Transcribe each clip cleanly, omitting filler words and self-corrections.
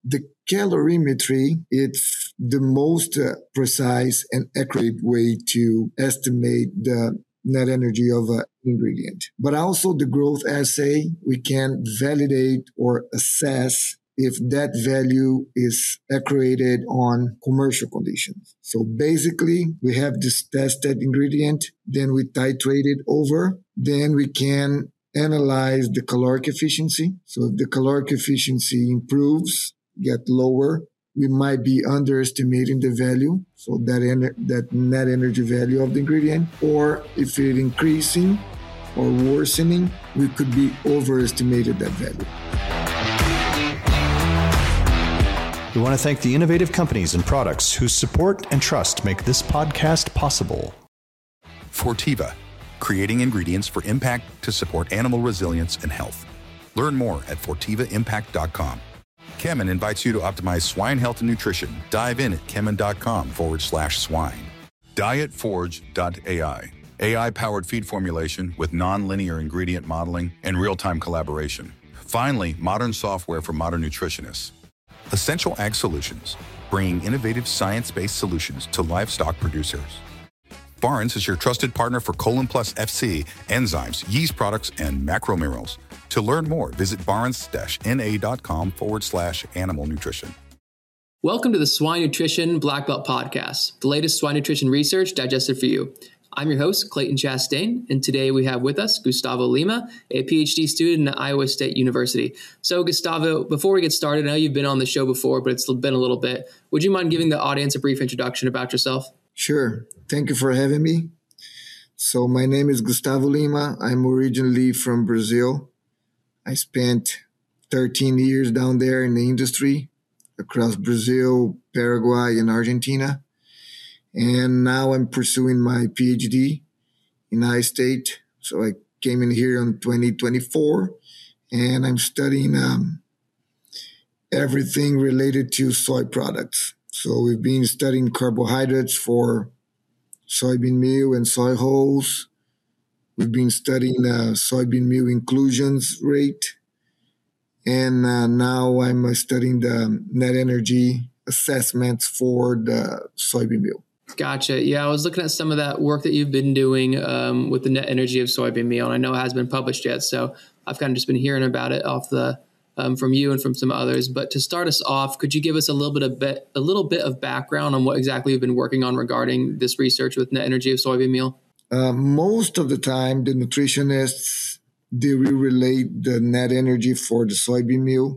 The calorimetry, it's the most precise and accurate way to estimate the net energy of an ingredient. But also the growth assay, we can validate or assess if that value is accurate on commercial conditions. So basically, we have this tested ingredient, then we titrate it over, then we can analyze the caloric efficiency. So if the caloric efficiency improves, get lower, we might be underestimating the value, so that net energy value of the ingredient, or if it's increasing or worsening, we could be overestimated that value. We want to thank the innovative companies and products whose support and trust make this podcast possible. Fortiva, creating ingredients for impact to support animal resilience and health. Learn more at FortivaImpact.com. Kemin invites you to optimize swine health and nutrition. Dive in at kemin.com/swine. Dietforge.ai. AI-powered feed formulation with non-linear ingredient modeling and real-time collaboration. Finally, modern software for modern nutritionists. Essential Ag Solutions, bringing innovative science-based solutions to livestock producers. Barnes is your trusted partner for Colon Plus FC, enzymes, yeast products, and macro minerals. To learn more, visit barnes-na.com/animal nutrition. Welcome to the Swine Nutrition Black Belt Podcast, the latest swine nutrition research digested for you. I'm your host, Clayton Chastain, and today we have with us Gustavo Lima, a PhD student at Iowa State University. So Gustavo, before we get started, I know you've been on the show before, but it's been a little bit. Would you mind giving the audience a brief introduction about yourself? Sure. Thank you for having me. So my name is Gustavo Lima. I'm originally from Brazil. I spent 13 years down there in the industry across Brazil, Paraguay, and Argentina. And now I'm pursuing my PhD in Iowa State. So I came in here in 2024, and I'm studying everything related to soy products. So we've been studying carbohydrates for soybean meal and soy hulls. We've been studying soybean meal inclusions rate. And now I'm studying the net energy assessments for the soybean meal. Gotcha. Yeah, I was looking at some of that work that you've been doing with the net energy of soybean meal, and I know it hasn't been published yet, so I've kind of just been hearing about it off the from you and from some others. But to start us off, could you give us a little bit of background on what exactly you've been working on regarding this research with net energy of soybean meal? Most of the time, the nutritionists, they will relate the net energy for the soybean meal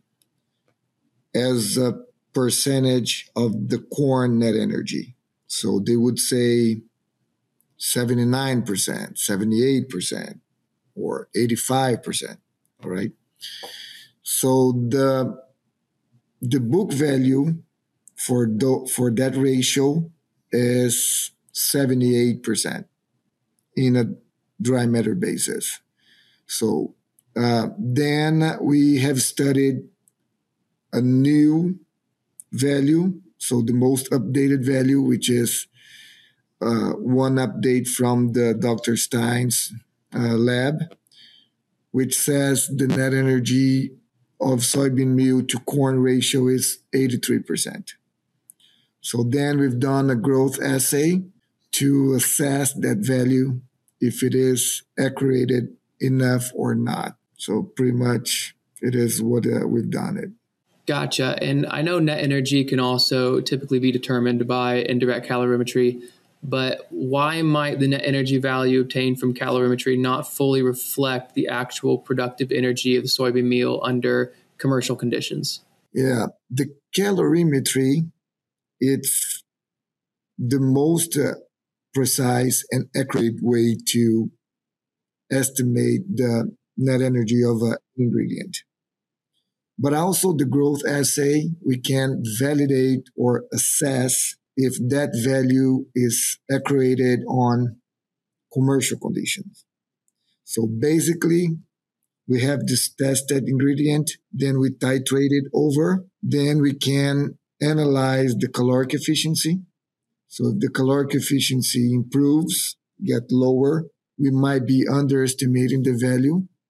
as a percentage of the corn net energy. So they would say 79%, 78%, or 85%, all right? So the book value for that ratio is 78% in a dry matter basis. So then we have studied a new value, so the most updated value, which is one update from the Dr. Stein's lab, which says the net energy of soybean meal to corn ratio is 83%. So then we've done a growth assay to assess that value, if it is accurate enough or not. So pretty much it is what we've done it. Gotcha. And I know net energy can also typically be determined by indirect calorimetry, but why might the net energy value obtained from calorimetry not fully reflect the actual productive energy of the soybean meal under commercial conditions? Yeah, the calorimetry, it's the most precise and accurate way to estimate the net energy of an ingredient. But also the growth assay, we can validate or assess if that value is accurate on commercial conditions. So basically, we have this tested ingredient, then we titrate it over, then we can analyze the caloric efficiency. So if the caloric efficiency improves, get lower, we might be underestimating the value.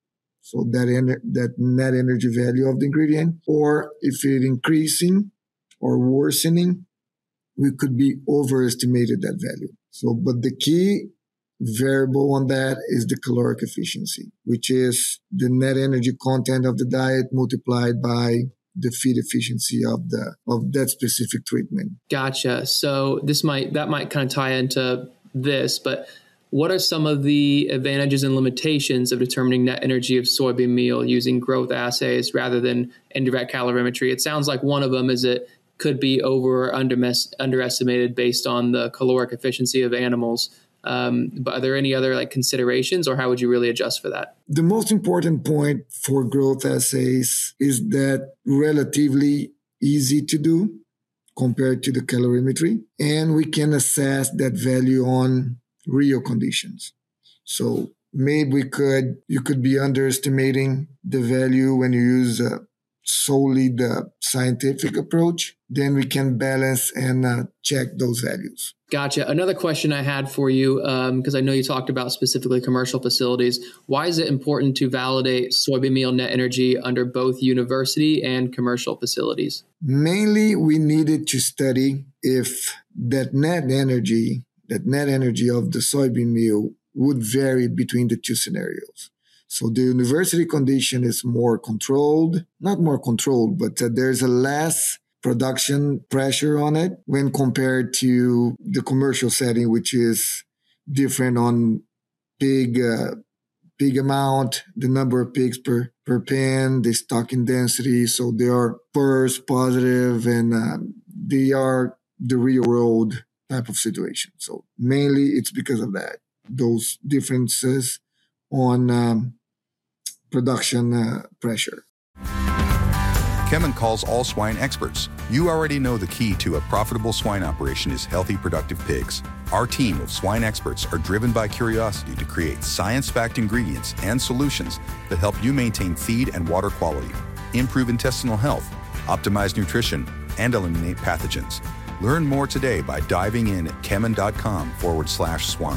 so that net energy value of the ingredient, or if it's increasing or worsening, we could be overestimated that value. So, but the key variable on that is the caloric efficiency, which is the net energy content of the diet multiplied by the feed efficiency of that specific treatment. Gotcha. So that might kind of tie into this, but what are some of the advantages and limitations of determining net energy of soybean meal using growth assays rather than indirect calorimetry? It sounds like one of them is it could be over or underestimated based on the caloric efficiency of animals. But are there any other considerations, or how would you really adjust for that? The most important point for growth assays is that relatively easy to do compared to the calorimetry, and we can assess that value on real conditions. So maybe you could be underestimating the value when you use solely the scientific approach. Then we can balance and check those values. Gotcha. Another question I had for you, because I know you talked about specifically commercial facilities. Why is it important to validate soybean meal net energy under both university and commercial facilities? Mainly, we needed to study if that net energy of the soybean meal would vary between the two scenarios. So the university condition is more controlled, not more controlled, but there's a less production pressure on it when compared to the commercial setting, which is different on pig amount, the number of pigs per pen, the stocking density. So they are PRRS positive, and they are the real world type of situation. So mainly it's because of that, those differences on production pressure. Kemin calls all swine experts. You already know the key to a profitable swine operation is healthy, productive pigs. Our team of swine experts are driven by curiosity to create science-backed ingredients and solutions that help you maintain feed and water quality, improve intestinal health, optimize nutrition, and eliminate pathogens. Learn more today by diving in at kemin.com/swine.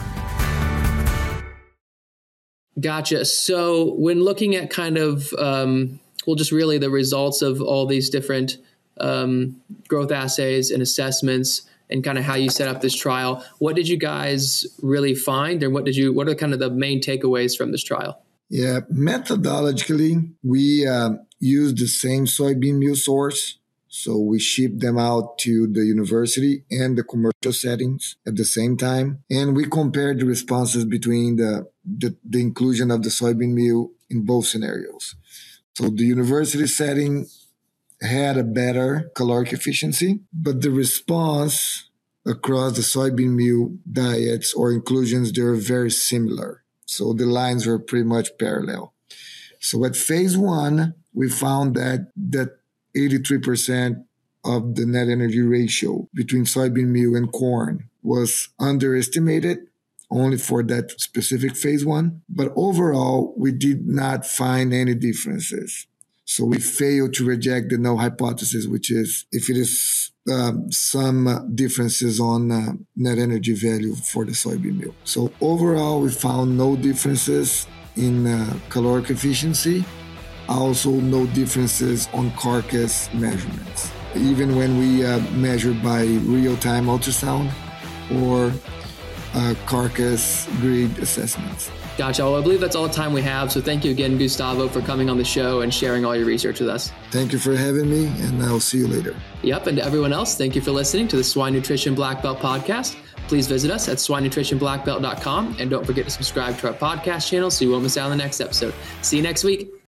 Gotcha. So when looking at kind of, just really the results of all these different growth assays and assessments and kind of how you set up this trial, what did you guys really find, and what are kind of the main takeaways from this trial? Yeah, methodologically, we used the same soybean meal source. So we shipped them out to the university and the commercial settings at the same time. And we compared the responses between the inclusion of the soybean meal in both scenarios. So the university setting had a better caloric efficiency, but the response across the soybean meal diets or inclusions, they're very similar. So the lines were pretty much parallel. So at phase 1, we found that 83% of the net energy ratio between soybean meal and corn was underestimated only for that specific phase 1. But overall, we did not find any differences. So we failed to reject the null hypothesis, which is if it is some differences on net energy value for the soybean meal. So overall, we found no differences in caloric efficiency. Also, no differences on carcass measurements, even when we measured by real-time ultrasound or carcass grid assessments. Gotcha. Well, I believe that's all the time we have. So thank you again, Gustavo, for coming on the show and sharing all your research with us. Thank you for having me, and I'll see you later. Yep. And to everyone else, thank you for listening to the Swine Nutrition Black Belt podcast. Please visit us at swinenutritionblackbelt.com, and don't forget to subscribe to our podcast channel so you won't miss out on the next episode. See you next week.